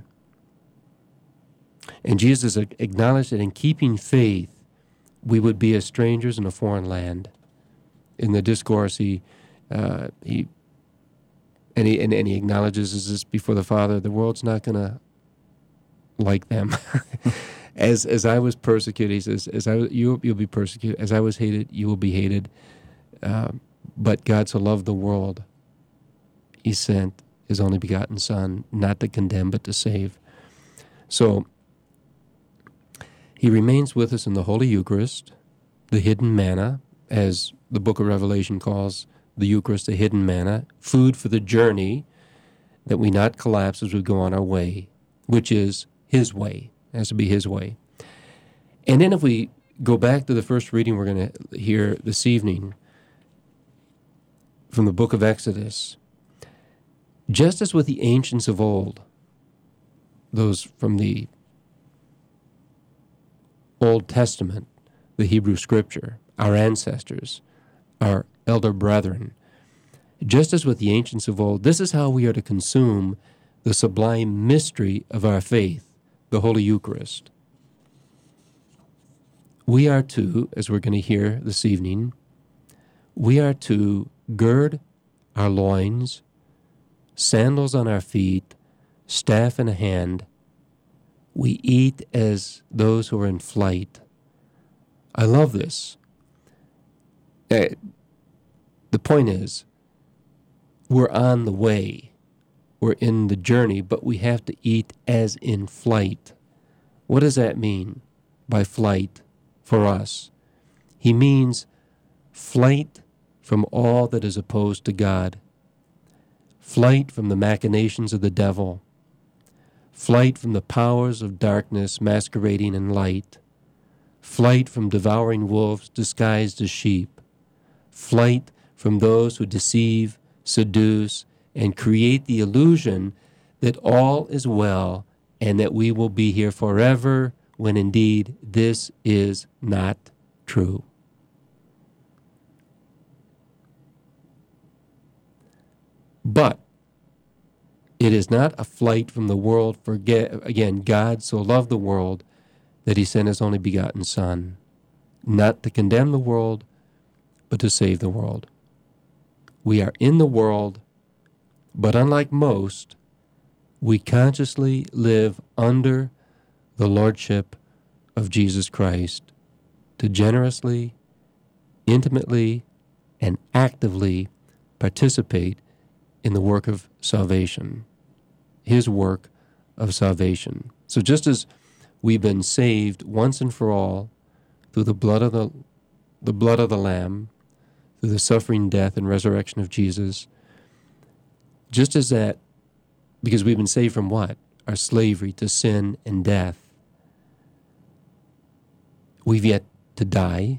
C: And Jesus acknowledged that in keeping faith, we would be as strangers in a foreign land. In the discourse, he, uh, he, and he, and, and he acknowledges this before the Father, the world's not going to like them. As as I was persecuted, he says, as I you you'll be persecuted. As I was hated, you will be hated. Uh, but God so loved the world, he sent his only begotten Son, not to condemn, but to save. So he remains with us in the Holy Eucharist, the hidden manna, as the book of Revelation calls the Eucharist, the hidden manna, food for the journey, that we not collapse as we go on our way, which is his way. It has to be his way. And then if we go back to the first reading we're going to hear this evening from the book of Exodus, just as with the ancients of old, those from the Old Testament, the Hebrew Scripture, our ancestors, our elder brethren, just as with the ancients of old, this is how we are to consume the sublime mystery of our faith, the Holy Eucharist. We are to, as we're going to hear this evening, we are to gird our loins, sandals on our feet, staff in a hand. We eat as those who are in flight. I love this. Uh, the point is, we're on the way. We're in the journey, but we have to eat as in flight. What does that mean by flight for us? He means flight from all that is opposed to God flight from the machinations of the devil, flight from the powers of darkness masquerading in light, flight from devouring wolves disguised as sheep, flight from those who deceive, seduce, and create the illusion that all is well and that we will be here forever, when indeed this is not true. But it is not a flight from the world. Forget, again, God so loved the world that he sent his only begotten Son, not to condemn the world, but to save the world. We are in the world, but unlike most, we consciously live under the lordship of Jesus Christ to generously, intimately, and actively participate in the work of salvation, his work of salvation. So just as we've been saved once and for all through the blood of the, the blood of the Lamb, through the suffering, death, and resurrection of Jesus, just as that, because we've been saved from what? Our slavery to sin and death. We've yet to die.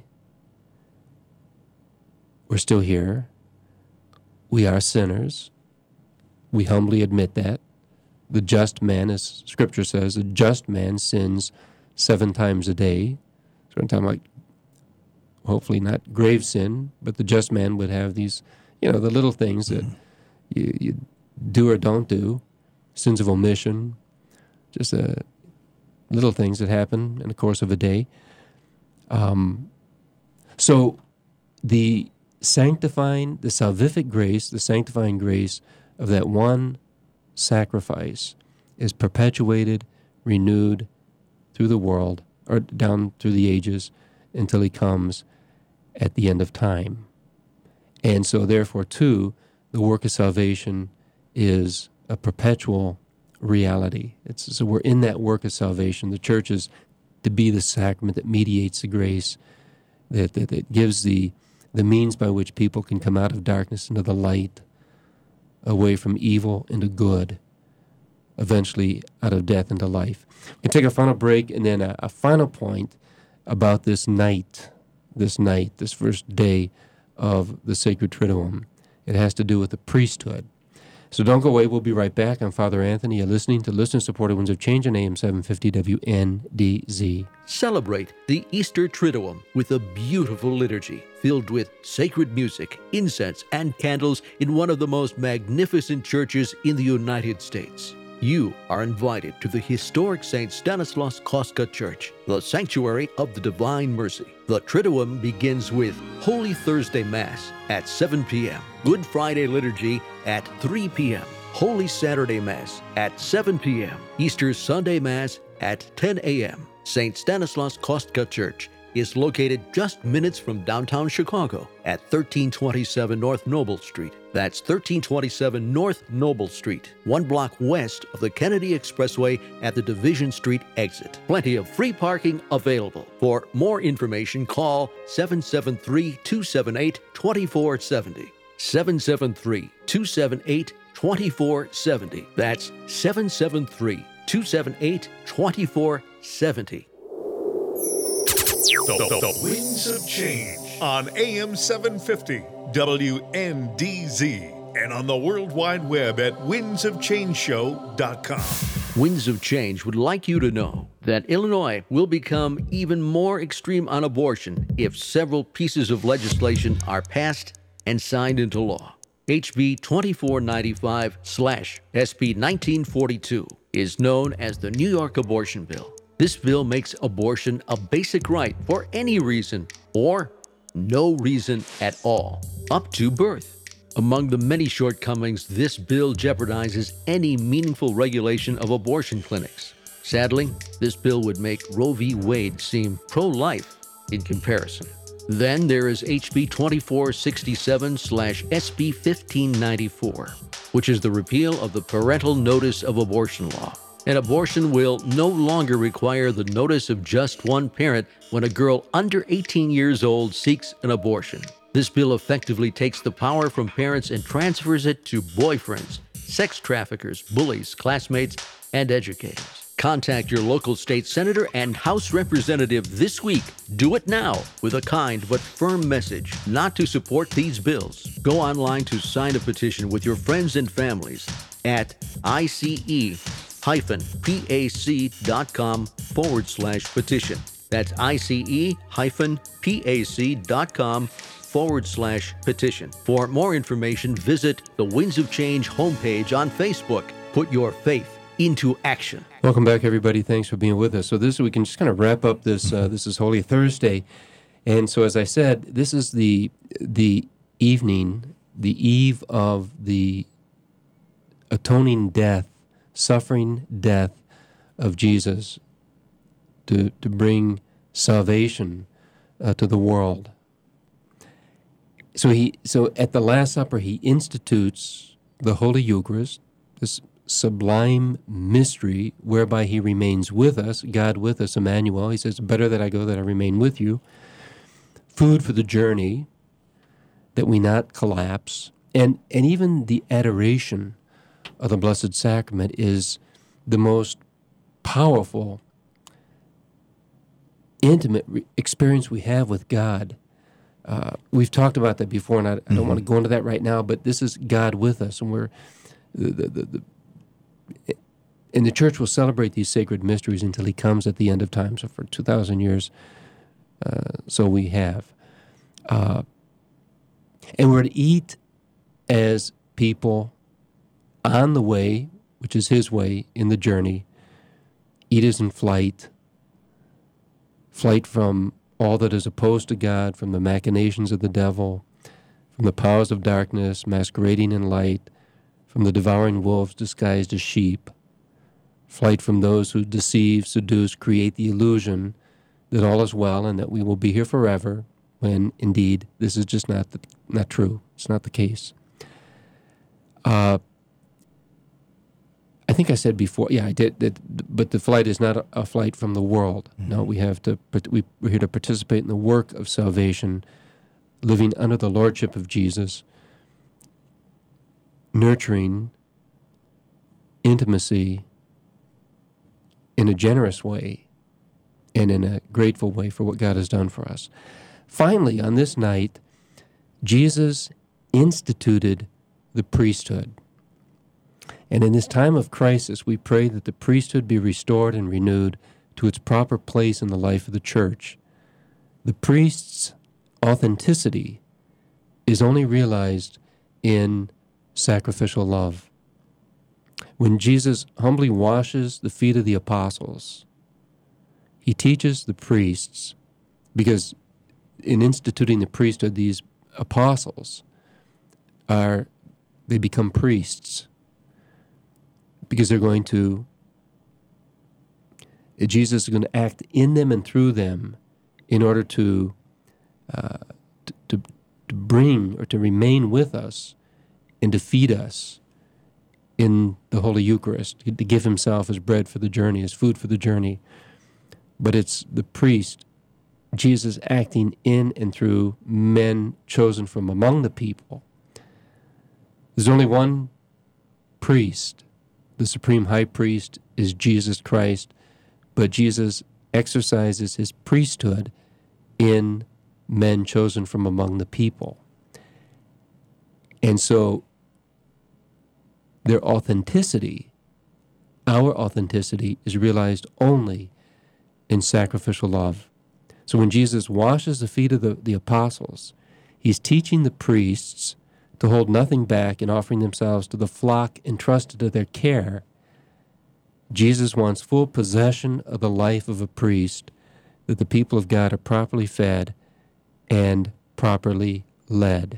C: We're still here. We are sinners. We humbly admit that. The just man, as Scripture says, the just man sins seven times a day. So I'm talking about, hopefully not grave sin, but the just man would have these, you know, the little things that you, you do or don't do, sins of omission, just uh, little things that happen in the course of a day. Um, so the sanctifying, the salvific grace, the sanctifying grace of that one sacrifice is perpetuated, renewed through the world, or down through the ages, until he comes at the end of time. And so therefore, too, the work of salvation is a perpetual reality. It's, so we're in that work of salvation. The church is to be the sacrament that mediates the grace, that, that, that gives the, the means by which people can come out of darkness into the light, away from evil into good, eventually out of death into life. We can take a final break, and then a, a final point about this night, this night, this first day of the Sacred Triduum. It has to do with the priesthood. So don't go away. We'll be right back. I'm Father Anthony. You're listening to Listener-Supported Winds of Change on A M seven fifty W N D Z.
E: Celebrate the Easter Triduum with a beautiful liturgy filled with sacred music, incense, and candles in one of the most magnificent churches in the United States. You are invited to the historic Saint Stanislaus Kostka Church, the sanctuary of the Divine Mercy. The Triduum begins with Holy Thursday Mass at seven p.m., Good Friday Liturgy at three p.m., Holy Saturday Mass at seven p.m., Easter Sunday Mass at ten a.m. Saint Stanislaus Kostka Church is located just minutes from downtown Chicago at thirteen twenty-seven North Noble Street. That's thirteen twenty-seven North Noble Street, one block west of the Kennedy Expressway at the Division Street exit. Plenty of free parking available. For more information, call seven seven three, two seven eight, two four seven zero. seven seven three, two seven eight, two four seven zero. That's seven seven three, two seven eight, two four seven zero.
B: The, the, the Winds of Change on A M seven fifty W N D Z and on the World Wide Web at winds of change show dot com.
E: Winds of Change would like you to know that Illinois will become even more extreme on abortion if several pieces of legislation are passed and signed into law. H B twenty-four ninety-five slash S B nineteen forty-two is known as the New York Abortion Bill. This bill makes abortion a basic right for any reason or no reason at all, up to birth. Among the many shortcomings, this bill jeopardizes any meaningful regulation of abortion clinics. Sadly, this bill would make Roe v. Wade seem pro-life in comparison. Then there is H B twenty-four sixty-seven slash S B fifteen ninety-four, which is the repeal of the parental notice of abortion law. An abortion will no longer require the notice of just one parent when a girl under eighteen years old seeks an abortion. This bill effectively takes the power from parents and transfers it to boyfriends, sex traffickers, bullies, classmates, and educators. Contact your local state senator and House representative this week. Do it now with a kind but firm message not to support these bills. Go online to sign a petition with your friends and families at ice-pac.com forward slash petition. That's ice-pac.com forward slash petition. For more information, visit the Winds of Change homepage on Facebook. Put your faith into action.
C: Welcome back, everybody. Thanks for being with us. So this we can just kind of wrap up this. Uh, this is Holy Thursday, and so as I said, this is the the evening, the eve of the atoning death, suffering death of Jesus to to bring salvation uh, to the world. So he so at the Last Supper he institutes the Holy Eucharist, this sublime mystery whereby he remains with us, God with us, Emmanuel. He says, better that I go, that I remain with you. Food for the journey, that we not collapse. And, and even the adoration of the Blessed Sacrament is the most powerful, intimate re- experience we have with God. Uh, we've talked about that before, and I, I don't mm-hmm. want to go into that right now, but this is God with us, and we're the, the, the, the and the Church will celebrate these sacred mysteries until he comes at the end of time. So for two thousand years, uh, so we have. Uh, and we're to eat as people on the way, which is his way, in the journey. Eat as in flight. Flight from all that is opposed to God, from the machinations of the devil, from the powers of darkness masquerading in light, from the devouring wolves disguised as sheep, flight from those who deceive, seduce, create the illusion that all is well and that we will be here forever, when indeed this is just not the, not true. It's not the case. Uh, I think I said before, yeah, I did, that, but the flight is not a, a flight from the world. Mm-hmm. No, we have to, we, we're here to participate in the work of salvation, living under the lordship of Jesus, nurturing intimacy in a generous way and in a grateful way for what God has done for us. Finally, on this night, Jesus instituted the priesthood. And in this time of crisis, we pray that the priesthood be restored and renewed to its proper place in the life of the Church. The priest's authenticity is only realized in sacrificial love. When Jesus humbly washes the feet of the apostles, he teaches the priests, because in instituting the priesthood, these apostles are, they become priests, because they're going to, Jesus is going to act in them and through them in order to, uh, to, to, to bring or to remain with us and to feed us in the Holy Eucharist, to give himself as bread for the journey, as food for the journey. But it's the priest, Jesus acting in and through men chosen from among the people. There's only one priest. The supreme high priest is Jesus Christ, but Jesus exercises his priesthood in men chosen from among the people. And so their authenticity, our authenticity, is realized only in sacrificial love. So when Jesus washes the feet of the, the apostles, he's teaching the priests to hold nothing back in offering themselves to the flock entrusted to their care. Jesus wants full possession of the life of a priest, that the people of God are properly fed and properly led.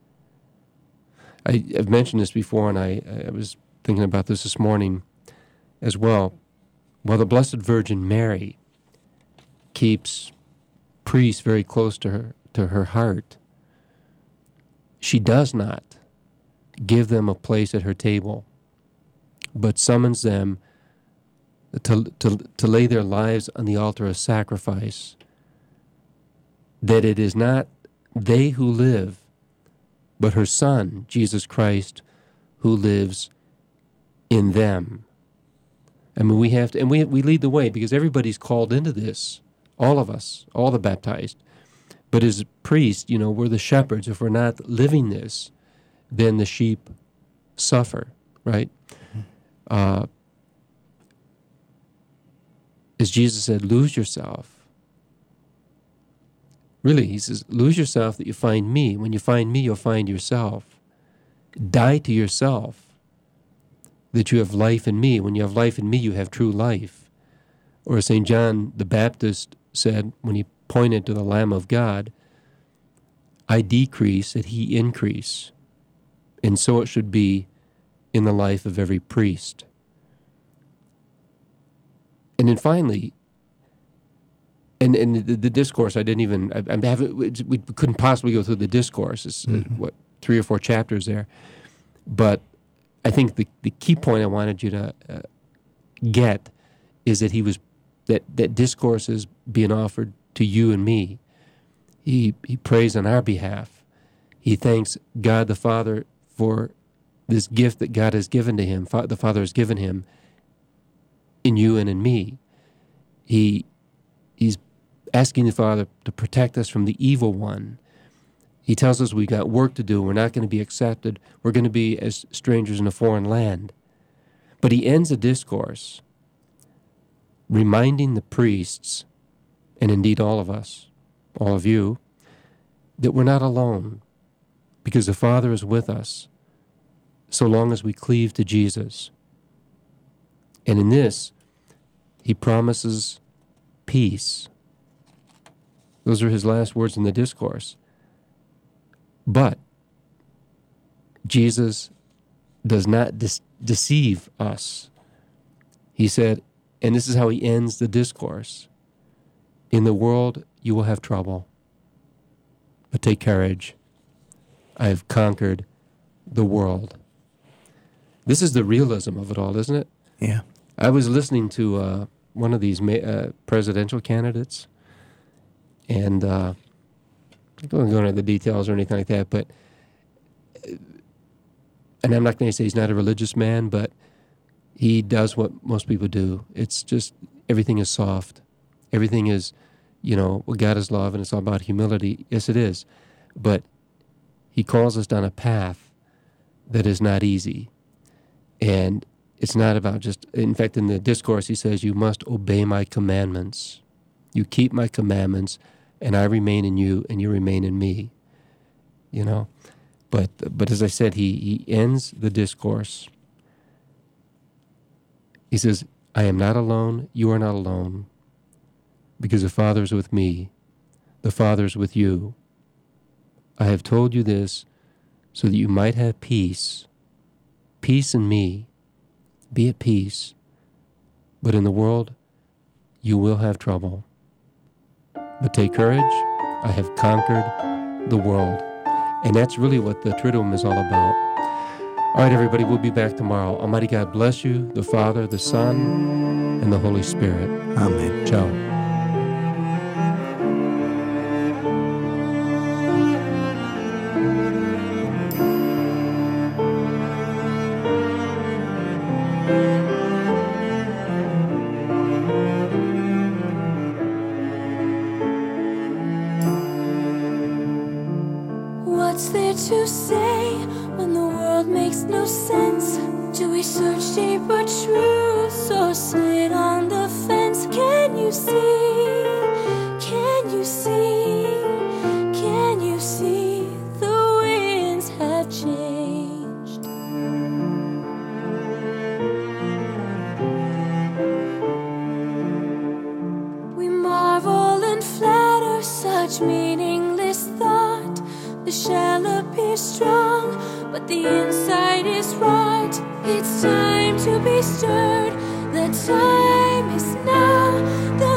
C: I, I've mentioned this before, and I, I was thinking about this this morning as well. While the Blessed Virgin Mary keeps priests very close to her, to her heart, she does not give them a place at her table, but summons them to, to, to lay their lives on the altar of sacrifice, that it is not they who live, but her Son, Jesus Christ, who lives in them. I mean, we have to, and we we lead the way because everybody's called into this, all of us, all the baptized. But as priests, you know, we're the shepherds. If we're not living this, then the sheep suffer, right? Mm-hmm. Uh, as Jesus said, lose yourself. Really, he says, lose yourself that you find me. When you find me, you'll find yourself. Die to yourself that you have life in me. When you have life in me, you have true life. Or as Saint John the Baptist said when he pointed to the Lamb of God, I decrease that he increase. And so it should be in the life of every priest. And then finally, and, and the, the discourse, I didn't even, I, I haven't, we couldn't possibly go through the discourse. It's, mm-hmm. uh, what, three or four chapters there. But I think the, the key point I wanted you to uh, get is that he was, that, that discourse is being offered to you and me. He, he prays on our behalf. He thanks God the Father for this gift that God has given to him, Fa- the Father has given him in you and in me. He He's asking the Father to protect us from the evil one. He tells us we got work to do. We're not going to be accepted. We're going to be as strangers in a foreign land. But he ends the discourse reminding the priests, and indeed all of us, all of you, that we're not alone because the Father is with us so long as we cleave to Jesus. And in this, he promises peace. Those are his last words in the discourse. But Jesus does not de- deceive us. He said, and this is how he ends the discourse, in the world you will have trouble, but take courage. I have conquered the world. This is the realism of it all, isn't it?
D: Yeah.
C: I was listening to uh, one of these ma- uh, presidential candidates, and uh, I don't go into the details or anything like that, but, and I'm not going to say he's not a religious man, but he does what most people do. It's just, everything is soft. Everything is, you know, well, God is love, and it's all about humility. Yes, it is. But he calls us down a path that is not easy. And it's not about just, in fact, in the discourse, he says, you must obey my commandments. You keep my commandments, and I remain in you, and you remain in me. You know? But but as I said, he, he ends the discourse. He says, I am not alone, you are not alone, because the Father is with me, the Father is with you. I have told you this so that you might have peace, peace in me. Be at peace, but in the world you will have trouble. But take courage, I have conquered the world. And that's really what the Triduum is all about. All right, everybody, we'll be back tomorrow. Almighty God bless you, the Father, the Son, and the Holy Spirit.
D: Amen.
C: Ciao.
A: What's there to say when the world makes no sense? Do we search deeper truths or sit on the fence? Can you see? Can you see? Can you see the winds have changed? We marvel and flatter such meaningless thought. The shell appears strong, but the inside is rot. It's time to be stirred. The time is now. The